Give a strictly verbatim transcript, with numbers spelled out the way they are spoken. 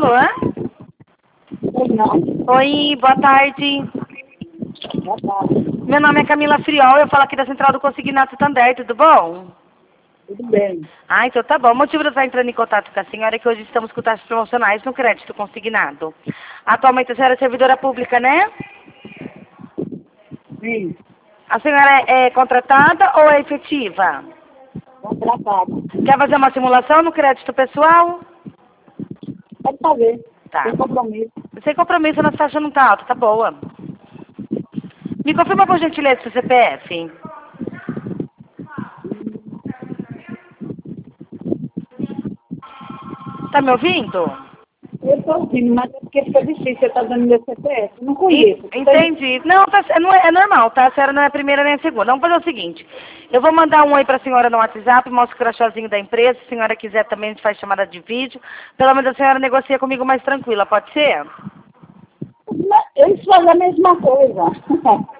Alô? Oi, não. Oi, boa tarde. Boa tarde. Meu nome é Camila Friol, eu falo aqui da Central do Consignato Santander, tudo bom? Tudo bem. Ah, então tá bom. O motivo de eu estar entrando em contato com a senhora é que hoje estamos com taxas promocionais no crédito consignado. Atualmente a senhora é servidora pública, né? Sim, A senhora é, é contratada ou é efetiva? contratado. Quer fazer uma simulação no crédito pessoal? Pode fazer. Tá. Sem compromisso. Sem compromisso, a nossa taxa não tá alta, tá boa. Me confirma por gentileza seu C P F. Tá me ouvindo? Eu estou ouvindo, mas é porque fica difícil você estar dando meu C P F. Eu não En- conheço. Entendi. Não, tá, não é, é normal, tá? A senhora não é a primeira nem a segunda. Vamos fazer o seguinte. Eu vou mandar um oi pra senhora no WhatsApp, mostro o crachazinho da empresa. Se a senhora quiser também, a gente faz chamada de vídeo. Pelo menos a senhora negocia comigo mais tranquila, pode ser? Mas eles fazem a mesma coisa.